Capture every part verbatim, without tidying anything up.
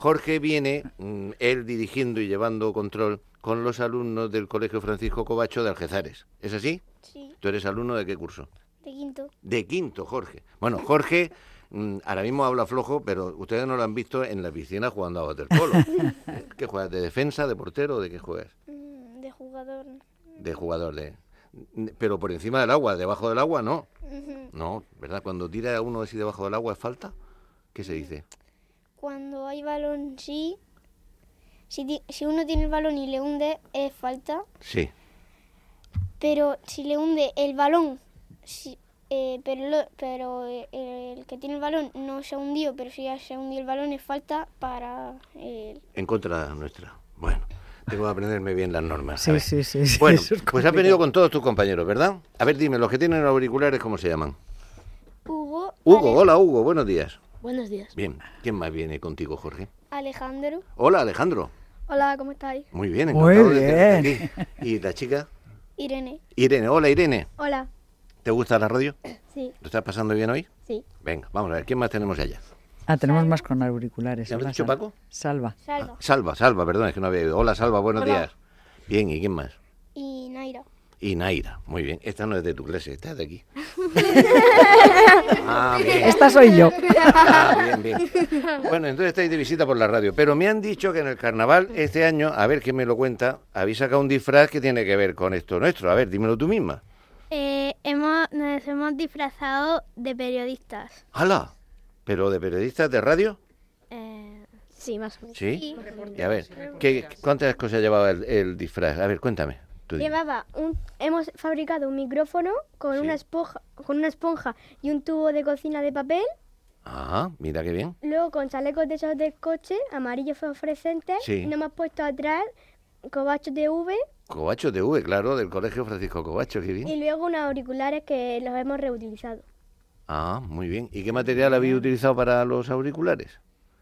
Jorge viene, mm, él dirigiendo y llevando control con los alumnos del Colegio Francisco Covacho de Algezares. ¿Es así? Sí. ¿Tú eres alumno de qué curso? De quinto. De quinto, Jorge. Bueno, Jorge mm, ahora mismo habla flojo, pero ustedes no lo han visto en la piscina jugando a waterpolo. ¿Qué juegas? ¿De defensa, de portero o de qué juegas? Mm, De jugador. De jugador, de... Pero por encima del agua, debajo del agua no. Ujú. No, ¿verdad? Cuando tira uno así debajo del agua es falta. ¿Qué se dice? Cuando hay balón, sí. Si, ti- si uno tiene el balón y le hunde, es falta. Sí. Pero si le hunde el balón, si- eh, pero, lo- pero eh, el que tiene el balón no se ha hundido, pero si ya se ha hundido el balón, es falta para el... En contra nuestra. Bueno, tengo que aprenderme bien las normas. Sí, a ver. sí, sí, sí, Bueno, eso es pues has complicado. venido con todos tus compañeros, ¿verdad? A ver, dime, los que tienen auriculares, ¿cómo se llaman? Hugo, Hugo, Ale- hola Hugo, buenos días. Buenos días. Bien, ¿quién más viene contigo, Jorge? Alejandro. Hola Alejandro. Hola, ¿cómo estáis? Muy bien, Muy encantado de tenerte bien. aquí. ¿Y la chica? Irene. Irene, hola Irene. Hola. ¿Te gusta la radio? Sí. ¿Lo estás pasando bien hoy? Sí. Venga, vamos a ver, ¿quién más tenemos allá? Ah, tenemos más con auriculares. ¿Ya me has Hola, dicho Salva. Paco? Salva. Salva. Ah, Salva, Salva, perdón, es que no había oído. Hola Salva, buenos Hola. días. Bien, ¿y quién más? Y Naira. Y Naira, muy bien. Esta no es de tu clase, esta es de aquí. Ah, bien. Esta soy yo. Ah, bien, bien. Bueno, entonces estáis de visita por la radio. Pero me han dicho que en el carnaval este año, a ver quién me lo cuenta, habéis sacado un disfraz que tiene que ver con esto nuestro. A ver, dímelo tú misma. Eh, hemos, nos hemos disfrazado de periodistas. ¡Hala! ¿Pero de periodistas de radio? Eh, sí, más o menos. ¿Sí? Y a ver, ¿qué, ¿cuántas cosas llevaba el, el disfraz? A ver, cuéntame. Tú dime. Llevaba un, hemos fabricado un micrófono con Sí. una esponja, con una esponja y un tubo de cocina de papel. Ah, mira qué bien. Luego con chalecos de esos del coche, amarillos fosforescentes. Sí. Y nos hemos puesto atrás cobachos de V Covacho de V, claro, del Colegio Francisco Covacho, qué bien. y luego unos auriculares que los hemos reutilizado. Ah, muy bien. ¿Y qué material habéis utilizado para los auriculares?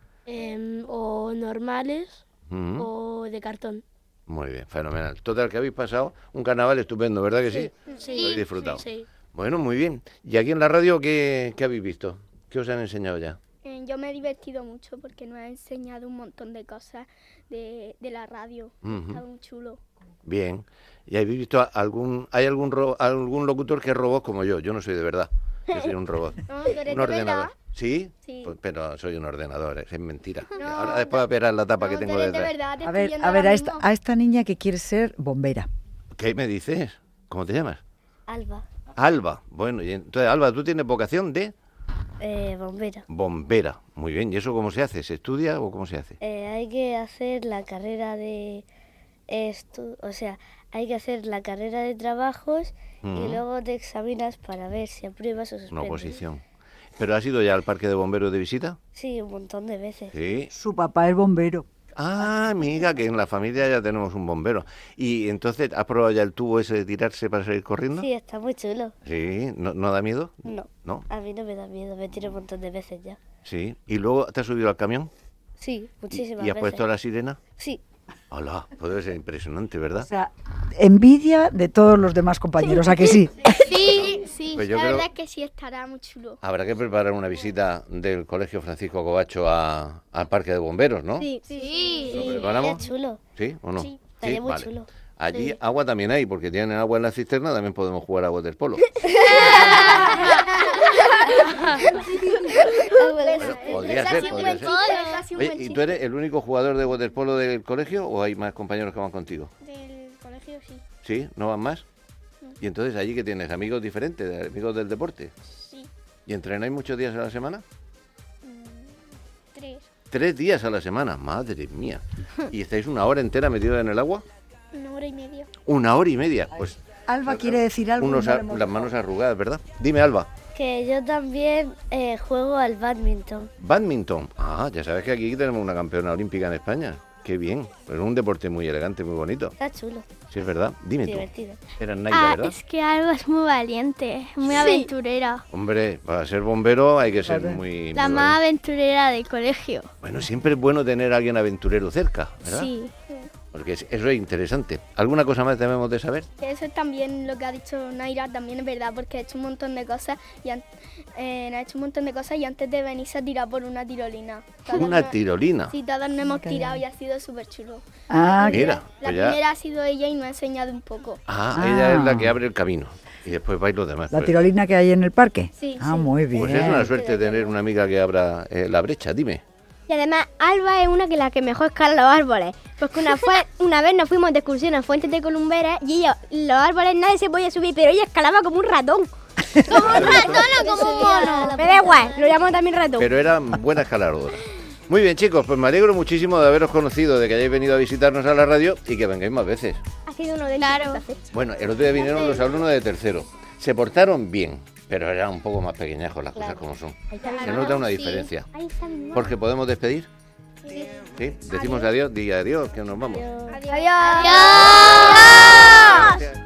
Em, o normales Mm, o de cartón. Muy bien, fenomenal. Total, que habéis pasado un carnaval estupendo, ¿verdad que sí? Sí. Lo habéis disfrutado. Sí. Bueno, muy bien. ¿Y aquí en la radio qué, qué habéis visto? ¿Qué os han enseñado ya? Eh, yo me he divertido mucho porque nos ha enseñado un montón de cosas de, de la radio. Ujú. Está muy chulo. Bien. ¿Y habéis visto a- algún, hay algún ro- algún locutor que es robot como yo? Yo no soy de verdad. Yo soy un robot. No, tú eres Un de ordenador. verdad. ¿Sí? Sí. Pues, pero soy un ordenador, es mentira. No, Ahora después va a ver la tapa No, que tú tengo eres de detrás. verdad, te A estoy ver, viendo a ver, ahora a esta, mismo. a esta niña que quiere ser bombera. ¿Qué me dices? ¿Cómo te llamas? Alba. Alba. Bueno, y entonces, Alba, tú tienes vocación de Eh, bombera. bombera. Muy bien. ¿Y eso cómo se hace? ¿Se estudia o cómo se hace? Eh, hay que hacer la carrera de esto, o sea, hay que hacer la carrera de trabajos Ujú. y luego te examinas para ver si apruebas o Una suspendes. oposición. ¿Pero has ido ya al parque de bomberos de visita? Sí, un montón de veces. Sí. Su papá es bombero. Ah, amiga, que en la familia ya tenemos un bombero. ¿Y entonces has probado ya el tubo ese de tirarse para salir corriendo? Sí, está muy chulo. Sí. ¿No, no da miedo? No, ¿No? a mí no me da miedo, me tiro un montón de veces ya. Sí. ¿Y luego te has subido al camión? Sí, ¿Y, muchísimas y has veces. puesto la sirena? Sí, Hola, puede ser impresionante, O ¿verdad? sea, envidia de todos los demás compañeros, ¿a que sí? Sí, sí, Pues yo la creo- verdad es que sí estará muy chulo. Habrá que preparar una visita del Colegio Francisco Covacho a- al parque de bomberos, ¿no? Sí. Sí. ¿Lo sí, preparamos? es chulo. ¿Sí o no? Sí, estaría muy vale. chulo. Allí Sí. agua también hay, porque tienen agua en la cisterna, también podemos jugar a waterpolo. Podría ser, podría ser. Oye, ¿y tú eres el único jugador de waterpolo del colegio o hay más compañeros que van contigo? Del colegio sí. ¿Sí? ¿No van más? Y entonces allí que tienes amigos diferentes, amigos del deporte. Sí. ¿Y entrenáis muchos días a la semana? Mm, tres. Tres días a la semana, madre mía. ¿Y estáis una hora entera metidos en el agua? Una hora y media. Una hora y media. Pues Alba quiere decir algo. y unos no a- le hemos las dejado. manos arrugadas, ¿verdad? Dime, Alba. Que yo también eh, juego al badminton. Badminton. Ah, ya sabes que aquí tenemos una campeona olímpica en España. Qué bien. Pero es un deporte muy elegante, muy bonito. Está chulo, Sí, es verdad. Dime tú. divertido. Eras Naida, Ah, ¿verdad? es que Alba es muy valiente, muy aventurera. Hombre, para ser bombero hay que ser Claro. muy... La muy más valiente. aventurera del colegio. Bueno, siempre es bueno tener a alguien aventurero cerca, ¿verdad? Sí. Porque es- eso es interesante. ¿Alguna cosa más debemos de saber? Eso es también lo que ha dicho Naira, también es verdad, porque ha hecho un montón de cosas y an- eh, ha hecho un montón de cosas y antes de venir se ha tirado por una tirolina. Todas Una no- tirolina. Sí, todas nos hemos Qué tirado bien. y ha sido súper chulo. Ah, Mira, La pues ya- primera ha sido ella y nos ha enseñado un poco. Ah, Ah. ella es la que abre el camino. Y después vais los demás. la Pues- tirolina que hay en el parque. Sí, Ah, sí. muy bien. Pues es una suerte tener una amiga que abra eh, la brecha, dime. Y además, Alba es una que la que mejor escala los árboles. Porque una, fue, una vez nos fuimos de excursión a Fuentes de Columberas y ella, los árboles nadie se podía subir, pero ella escalaba como un ratón. Como un ratón o como un mono. Me da igual, lo llamo también ratón. Pero era buena escaladora. Muy bien, chicos, pues me alegro muchísimo de haberos conocido, de que hayáis venido a visitarnos a la radio y que vengáis más veces. Ha sido uno de Claro. ellos. Bueno, el otro día vinieron los alumnos de tercero. Se portaron bien, pero eran un poco más pequeñajos las cosas como son. Se nota una diferencia. Ahí está mi mamá. Jorge, ¿podemos despedir? Sí. Decimos adiós, di adiós, que nos vamos. Adiós. Adiós. Gracias.